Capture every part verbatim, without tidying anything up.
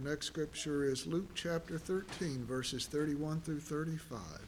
next scripture is Luke chapter thirteen, verses thirty-one through thirty-five.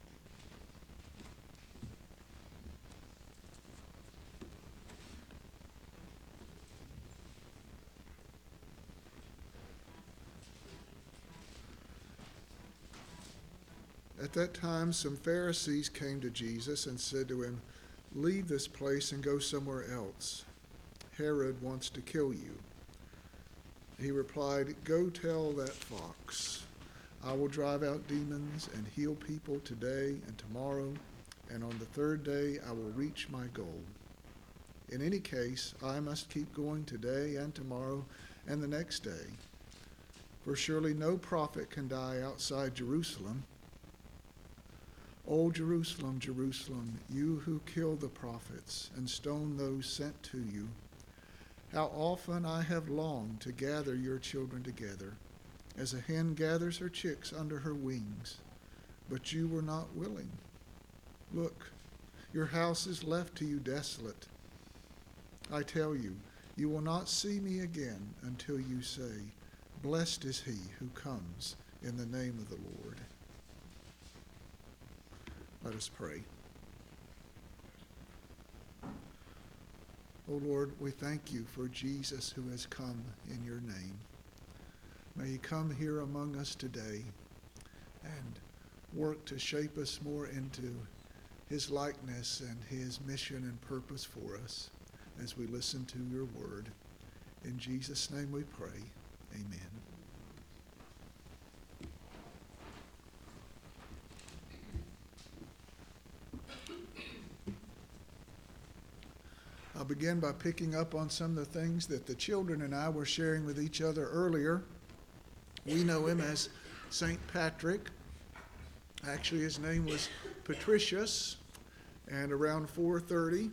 At that time, some Pharisees came to Jesus and said to him, "Leave this place and go somewhere else. Herod wants to kill you." He replied, "Go tell that fox, I will drive out demons and heal people today and tomorrow, and on the third day I will reach my goal. In any case, I must keep going today and tomorrow and the next day. For surely no prophet can die outside Jerusalem. O Jerusalem, Jerusalem, you who kill the prophets and stone those sent to you, how often I have longed to gather your children together, as a hen gathers her chicks under her wings, but you were not willing. Look, your house is left to you desolate. I tell you, you will not see me again until you say, 'Blessed is he who comes in the name of the Lord.'" Let us pray. O Lord, we thank you for Jesus who has come in your name. May he come here among us today and work to shape us more into his likeness and his mission and purpose for us as we listen to your word. In Jesus' name we pray. Amen. I'll begin by picking up on some of the things that the children and I were sharing with each other earlier. We know him as Saint Patrick. Actually, his name was Patricius, and around four thirty,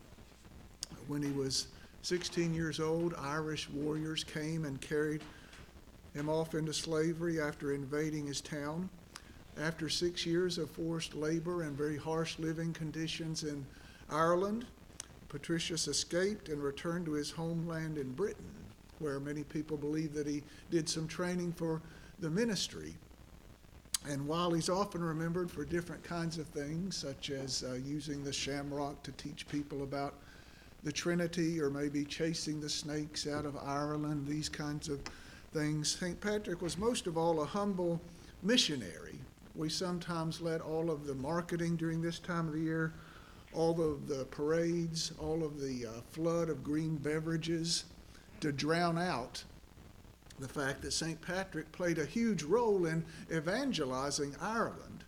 when he was sixteen years old, Irish warriors came and carried him off into slavery after invading his town. After six years of forced labor and very harsh living conditions in Ireland, Patricius escaped and returned to his homeland in Britain, where many people believe that he did some training for the ministry. And while he's often remembered for different kinds of things, such as uh, using the shamrock to teach people about the Trinity, or maybe chasing the snakes out of Ireland, these kinds of things, Saint Patrick was most of all a humble missionary. We sometimes let all of the marketing during this time of the year, all of the parades, all of the uh, flood of green beverages, to drown out the fact that Saint Patrick played a huge role in evangelizing Ireland.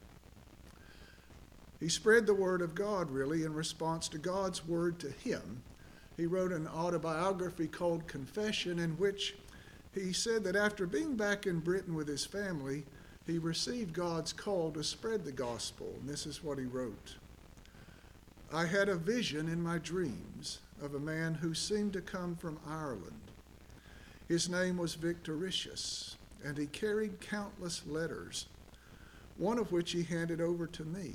He spread the word of God, really, in response to God's word to him. He wrote an autobiography called Confession, in which he said that after being back in Britain with his family, he received God's call to spread the gospel. And this is what he wrote. "I had a vision in my dreams of a man who seemed to come from Ireland. His name was Victoricius, and he carried countless letters, one of which he handed over to me.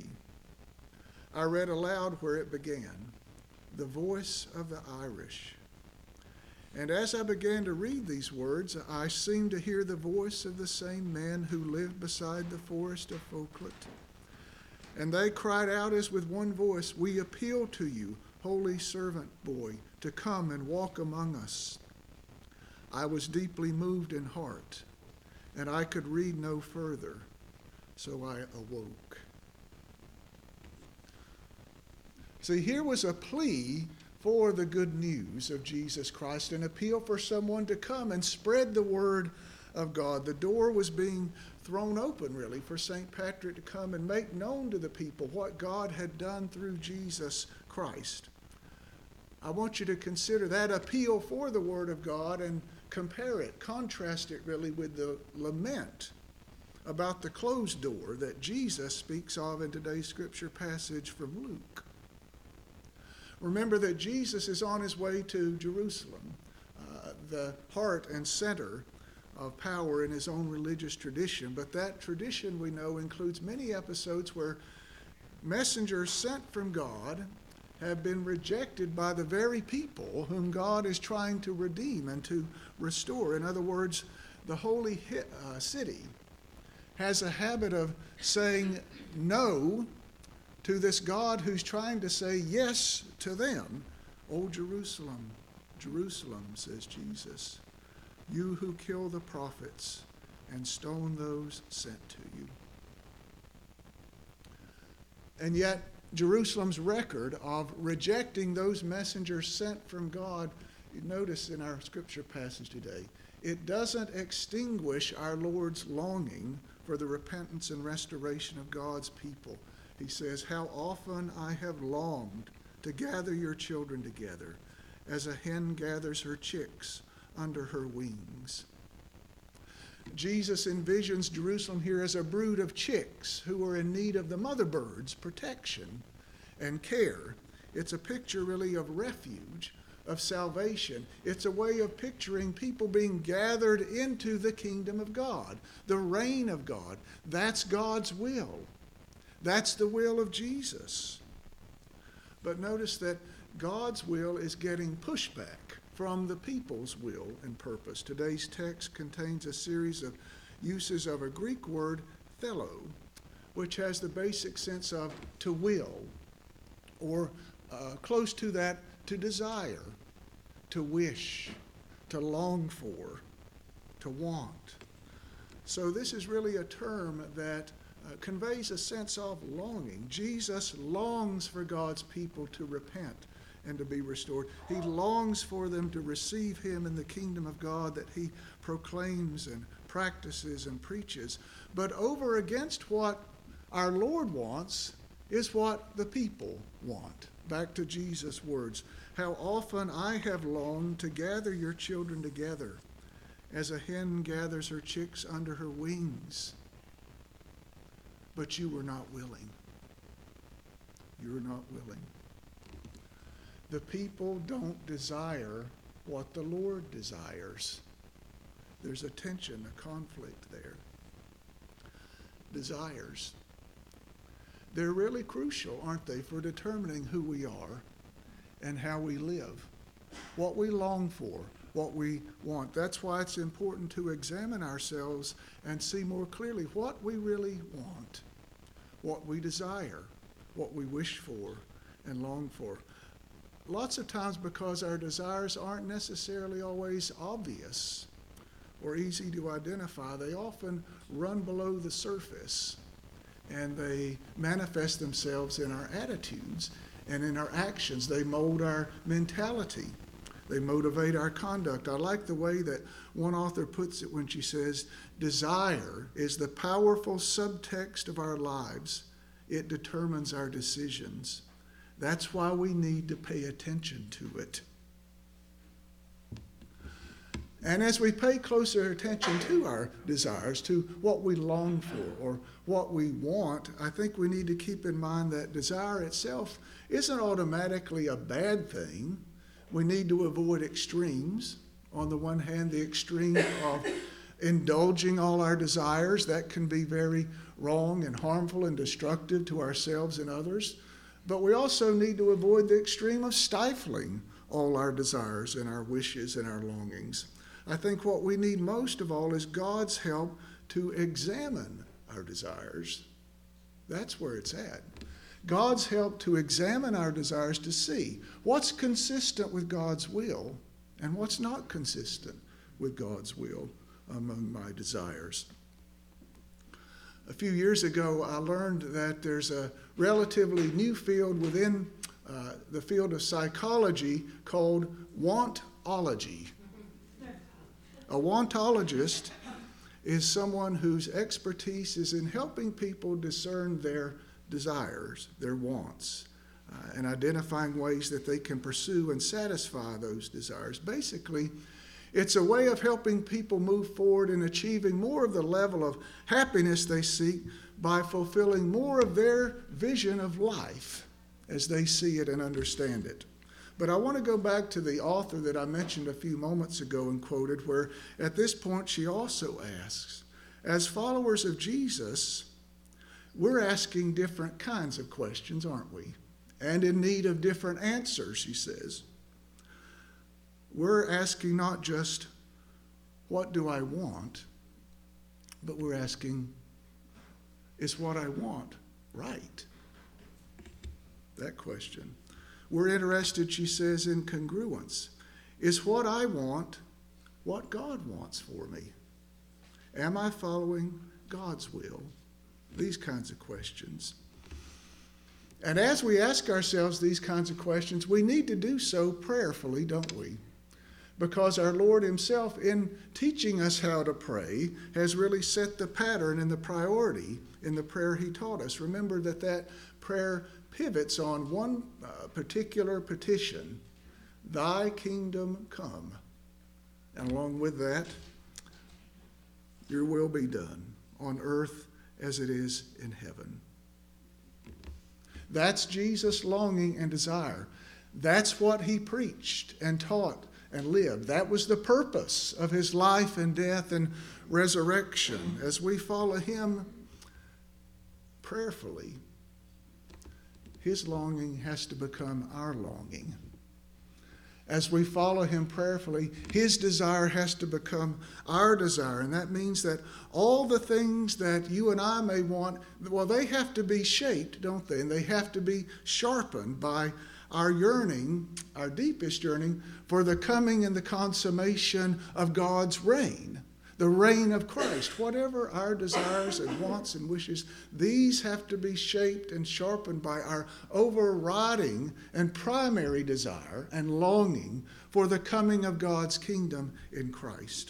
I read aloud where it began, 'The voice of the Irish.' And as I began to read these words, I seemed to hear the voice of the same men who lived beside the forest of Foclut. And they cried out as with one voice, 'We appeal to you, holy servant boy, to come and walk among us.' I was deeply moved in heart, and I could read no further, so I awoke." See, here was a plea for the good news of Jesus Christ, an appeal for someone to come and spread the word of God. The door was being thrown open, really, for Saint Patrick to come and make known to the people what God had done through Jesus Christ. I want you to consider that appeal for the word of God and compare it, contrast it really with the lament about the closed door that Jesus speaks of in today's scripture passage from Luke. Remember that Jesus is on his way to Jerusalem, uh, the heart and center of power in his own religious tradition. But that tradition, we know, includes many episodes where messengers sent from God have been rejected by the very people whom God is trying to redeem and to restore. In other words, the holy uh, city has a habit of saying no to this God who's trying to say yes to them. "O Jerusalem, Jerusalem," says Jesus, "you who kill the prophets and stone those sent to you." And yet, Jerusalem's record of rejecting those messengers sent from God, you notice in our scripture passage today, it doesn't extinguish our Lord's longing for the repentance and restoration of God's people. He says, "How often I have longed to gather your children together, as a hen gathers her chicks under her wings." Jesus envisions Jerusalem here as a brood of chicks who are in need of the mother bird's protection and care. It's a picture really of refuge, of salvation. It's a way of picturing people being gathered into the kingdom of God, the reign of God. That's God's will. That's the will of Jesus. But notice that God's will is getting pushback from the people's will and purpose. Today's text contains a series of uses of a Greek word, thelo, which has the basic sense of to will, or uh, close to that, to desire, to wish, to long for, to want. So this is really a term that uh, conveys a sense of longing. Jesus longs for God's people to repent and to be restored. He longs for them to receive him in the kingdom of God that he proclaims and practices and preaches. But over against what our Lord wants is what the people want. Back to Jesus' words, "How often I have longed to gather your children together, as a hen gathers her chicks under her wings. But you were not willing." You were not willing. The people don't desire what the Lord desires. There's a tension, a conflict there. Desires. They're really crucial, aren't they, for determining who we are and how we live, what we long for, what we want. That's why it's important to examine ourselves and see more clearly what we really want, what we desire, what we wish for and long for. Lots of times, because our desires aren't necessarily always obvious or easy to identify, they often run below the surface, and they manifest themselves in our attitudes and in our actions. They mold our mentality. They motivate our conduct. I like the way that one author puts it when she says, "Desire is the powerful subtext of our lives. It determines our decisions. That's why we need to pay attention to it." And as we pay closer attention to our desires, to what we long for or what we want, I think we need to keep in mind that desire itself isn't automatically a bad thing. We need to avoid extremes. On the one hand, the extreme of indulging all our desires, that can be very wrong and harmful and destructive to ourselves and others. But we also need to avoid the extreme of stifling all our desires and our wishes and our longings. I think what we need most of all is God's help to examine our desires. That's where it's at. God's help to examine our desires to see what's consistent with God's will and what's not consistent with God's will among my desires. A few years ago, I learned that there's a relatively new field within uh, the field of psychology called wantology. A wantologist is someone whose expertise is in helping people discern their desires, their wants, uh, and identifying ways that they can pursue and satisfy those desires. Basically, it's a way of helping people move forward in achieving more of the level of happiness they seek by fulfilling more of their vision of life as they see it and understand it. But I want to go back to the author that I mentioned a few moments ago and quoted, where at this point she also asks, as followers of Jesus, we're asking different kinds of questions, aren't we? And in need of different answers, she says. We're asking not just what do I want? But we're asking, is what I want right? That question. We're interested, she says, in congruence. Is what I want what God wants for me? Am I following God's will? These kinds of questions. And as we ask ourselves these kinds of questions, we need to do so prayerfully, don't we? Because our Lord himself, in teaching us how to pray, has really set the pattern and the priority in the prayer he taught us. Remember that that prayer pivots on one uh, particular petition, thy kingdom come. And along with that, your will be done on earth as it is in heaven. That's Jesus' longing and desire. That's what he preached and taught and lived. That was the purpose of his life and death and resurrection. As we follow him prayerfully, his longing has to become our longing. As we follow him prayerfully, his desire has to become our desire. And that means that all the things that you and I may want, well, they have to be shaped, don't they? And they have to be sharpened by our yearning, our deepest yearning, for the coming and the consummation of God's reign, the reign of Christ. Whatever our desires and wants and wishes, these have to be shaped and sharpened by our overriding and primary desire and longing for the coming of God's kingdom in Christ.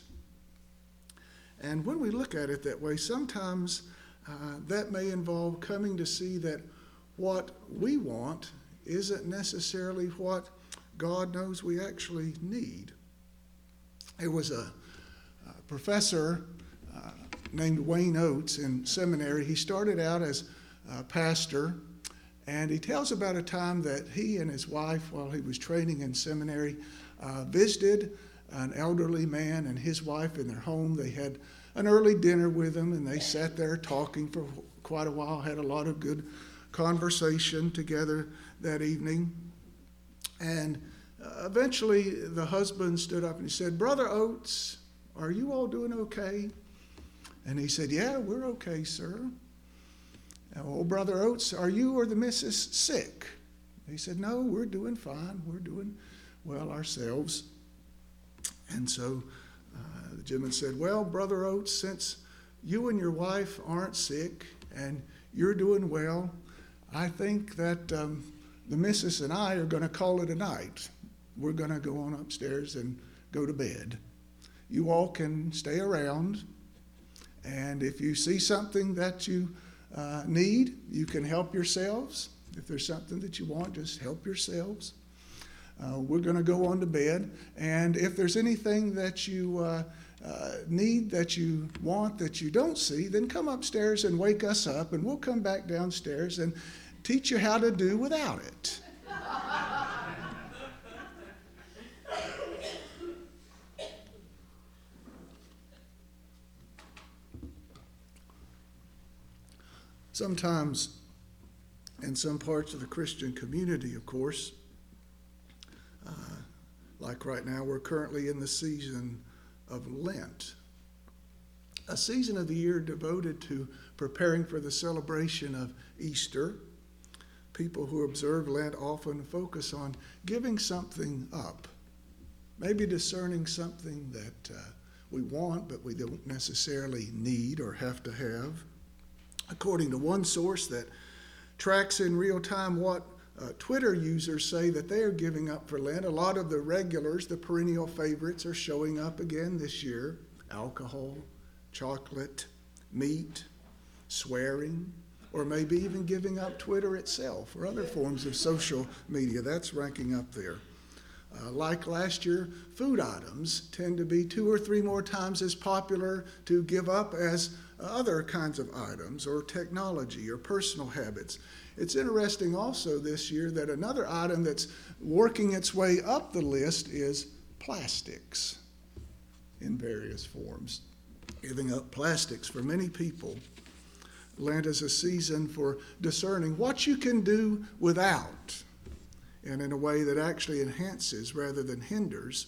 And when we look at it that way, sometimes uh, that may involve coming to see that what we want isn't necessarily what God knows we actually need. There was a professor uh, named Wayne Oates in seminary. He started out as a pastor, and he tells about a time that he and his wife, while he was training in seminary, uh, visited an elderly man and his wife in their home. They had an early dinner with them, and they sat there talking for quite a while, had a lot of good conversation together that evening. And uh, eventually the husband stood up and he said, "Brother Oates, are you all doing okay?" And he said, "Yeah, we're okay, sir." "Oh, Brother Oates, are you or the missus sick?" He said, "No, we're doing fine. We're doing well ourselves." And so uh, the gentleman said, "Well, Brother Oates, since you and your wife aren't sick and you're doing well, I think that um, the missus and I are going to call it a night. We're going to go on upstairs and go to bed. You all can stay around, and if you see something that you uh, need, you can help yourselves. If there's something that you want, just help yourselves. Uh, we're going to go on to bed, and if there's anything that you uh, uh, need, that you want, that you don't see, then come upstairs and wake us up, and we'll come back downstairs and teach you how to do without it." Sometimes, in some parts of the Christian community, of course, uh, like right now, we're currently in the season of Lent, a season of the year devoted to preparing for the celebration of Easter. People who observe Lent often focus on giving something up, maybe discerning something that uh, we want but we don't necessarily need or have to have. According to one source that tracks in real time what uh, Twitter users say that they are giving up for Lent, a lot of the regulars, the perennial favorites, are showing up again this year. Alcohol, chocolate, meat, swearing, or maybe even giving up Twitter itself or other forms of social media. That's ranking up there. Uh, like last year, food items tend to be two or three more times as popular to give up as other kinds of items, or technology, or personal habits. It's interesting also this year that another item that's working its way up the list is plastics in various forms. Giving up plastics for many people. Lent is a season for discerning what you can do without, and in a way that actually enhances rather than hinders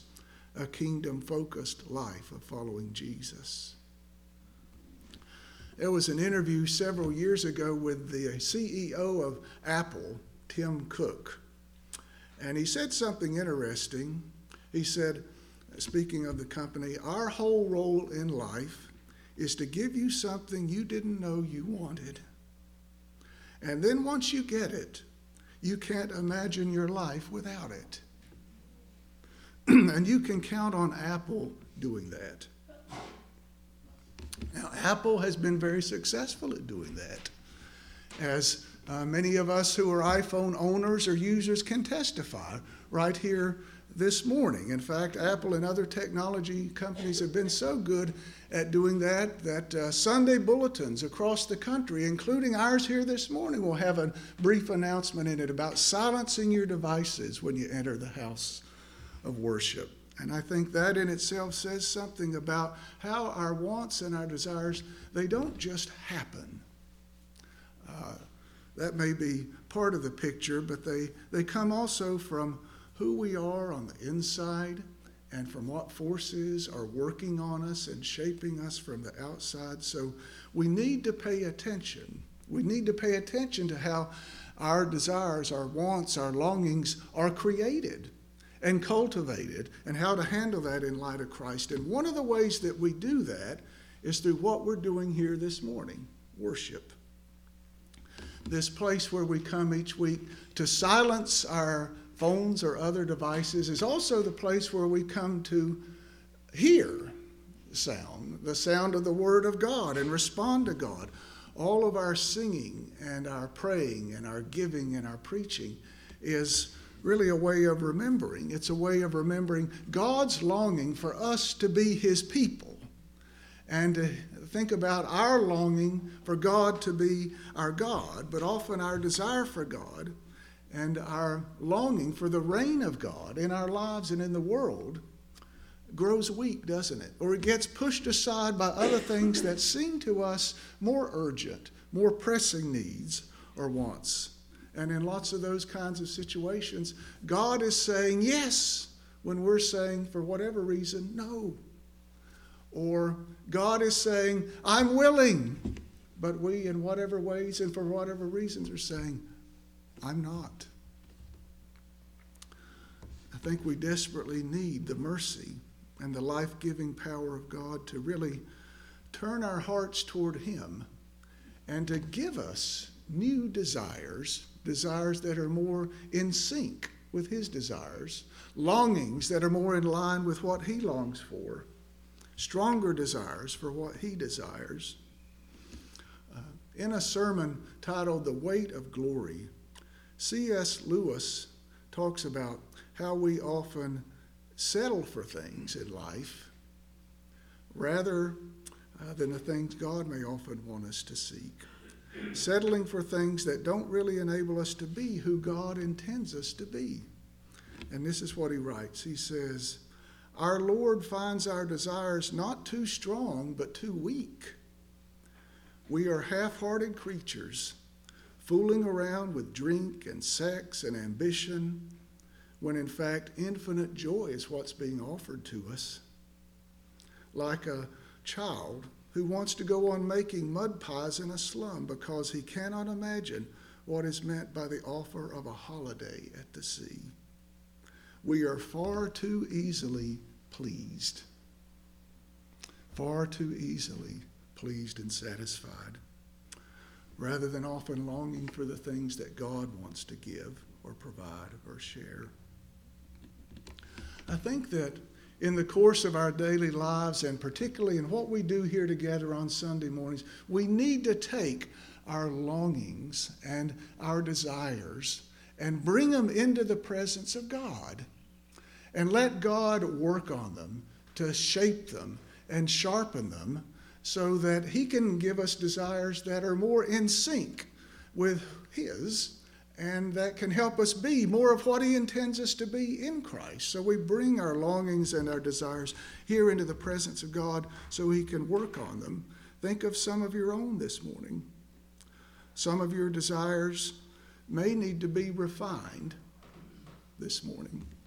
a kingdom-focused life of following Jesus. There was an interview several years ago with the C E O of Apple, Tim Cook, and he said something interesting. He said, speaking of the company, our whole role in life is to give you something you didn't know you wanted. And then once you get it, you can't imagine your life without it. And you can count on Apple doing that. Now, Apple has been very successful at doing that, as uh, many of us who are iPhone owners or users can testify right here this morning. In fact, Apple and other technology companies have been so good at doing that that uh, Sunday bulletins across the country, including ours here this morning, will have a brief announcement in it about silencing your devices when you enter the house of worship. And I think that in itself says something about how our wants and our desires, they don't just happen. Uh, that may be part of the picture, but they, they come also from who we are on the inside and from what forces are working on us and shaping us from the outside. So we need to pay attention. We need to pay attention to how our desires, our wants, our longings are created and cultivated, and how to handle that in light of Christ. And one of the ways that we do that is through what we're doing here this morning, worship. This place where we come each week to silence our phones or other devices is also the place where we come to hear sound, the sound of the Word of God, and respond to God. All of our singing and our praying and our giving and our preaching is really a way of remembering. It's a way of remembering God's longing for us to be His people, and to think about our longing for God to be our God, but often our desire for God and our longing for the reign of God in our lives and in the world grows weak, doesn't it? Or it gets pushed aside by other things that seem to us more urgent, more pressing needs or wants. And in lots of those kinds of situations, God is saying yes when we're saying, for whatever reason, no. Or God is saying, I'm willing, but we, in whatever ways and for whatever reasons, are saying, I'm not. I think we desperately need the mercy and the life-giving power of God to really turn our hearts toward Him and to give us new desires, desires that are more in sync with His desires, longings that are more in line with what He longs for, stronger desires for what He desires. Uh, in a sermon titled The Weight of Glory, C S Lewis talks about how we often settle for things in life rather uh, than the things God may often want us to seek. Settling for things that don't really enable us to be who God intends us to be. And this is what he writes. He says, our Lord finds our desires not too strong, but too weak. We are half-hearted creatures, fooling around with drink and sex and ambition, when in fact infinite joy is what's being offered to us. Like a child who wants to go on making mud pies in a slum because he cannot imagine what is meant by the offer of a holiday at the sea. We are far too easily pleased, far too easily pleased and satisfied, rather than often longing for the things that God wants to give or provide or share. I think that in the course of our daily lives, and particularly in what we do here together on Sunday mornings, we need to take our longings and our desires and bring them into the presence of God and let God work on them to shape them and sharpen them so that He can give us desires that are more in sync with His and that can help us be more of what He intends us to be in Christ. So we bring our longings and our desires here into the presence of God so He can work on them. Think of some of your own this morning. Some of your desires may need to be refined this morning.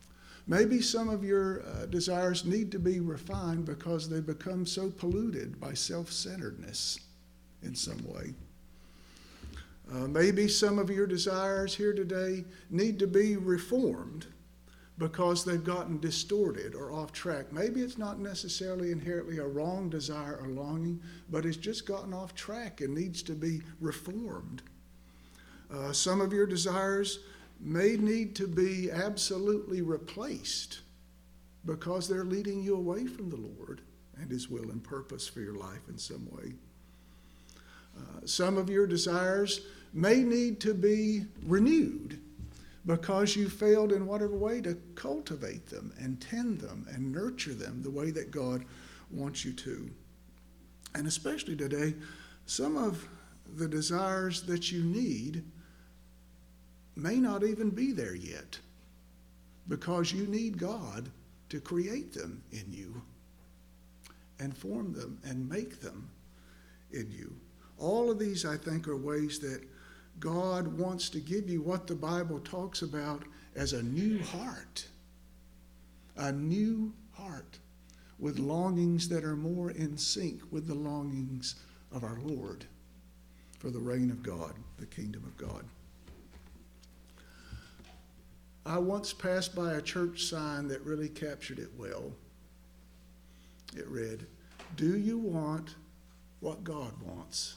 Maybe some of your uh, desires need to be refined because they become so polluted by self-centeredness in some way. Uh, maybe some of your desires here today need to be reformed because they've gotten distorted or off track. Maybe it's not necessarily inherently a wrong desire or longing, but it's just gotten off track and needs to be reformed. Uh, some of your desires may need to be absolutely replaced because they're leading you away from the Lord and His will and purpose for your life in some way. Uh, some of your desires may need to be renewed because you failed in whatever way to cultivate them and tend them and nurture them the way that God wants you to. And especially today, some of the desires that you need may not even be there yet because you need God to create them in you and form them and make them in you. All of these, I think, are ways that God wants to give you what the Bible talks about as a new heart. A new heart with longings that are more in sync with the longings of our Lord for the reign of God, the kingdom of God. I once passed by a church sign that really captured it well. It read, "Do you want what God wants?"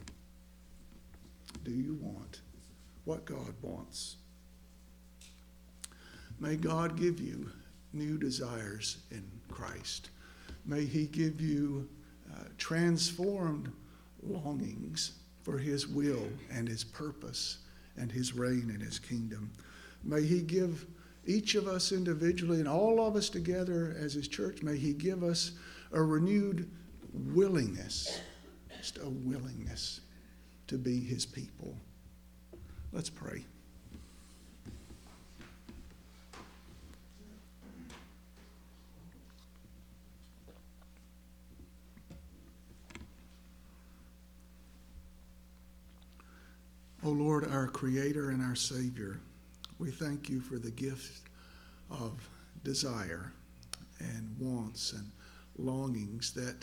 Do you want what God wants? May God give you new desires in Christ. May He give you uh, transformed longings for His will and His purpose and His reign and His kingdom. May He give each of us individually and all of us together as His church, may He give us a renewed willingness, just a willingness to be His people. Let's pray. O Lord, our Creator and our Savior, we thank You for the gift of desire and wants and longings that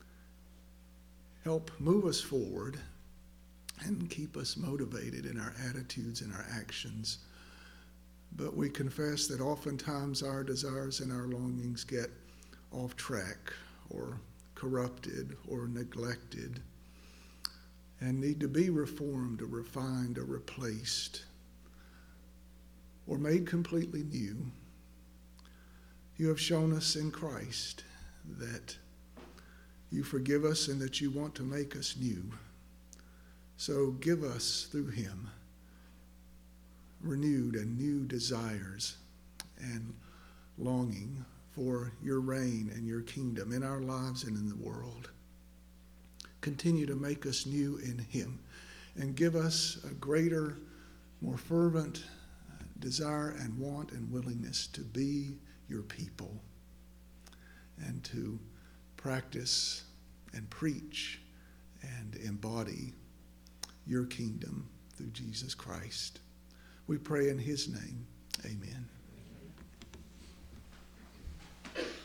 help move us forward and keep us motivated in our attitudes and our actions. But we confess that oftentimes our desires and our longings get off track or corrupted or neglected and need to be reformed or refined or replaced or made completely new. You have shown us in Christ that You forgive us and that You want to make us new. So give us through Him renewed and new desires and longing for Your reign and Your kingdom in our lives and in the world. Continue to make us new in Him and give us a greater, more fervent desire and want and willingness to be Your people and to practice and preach and embody Your kingdom through Jesus Christ. We pray in His name. Amen.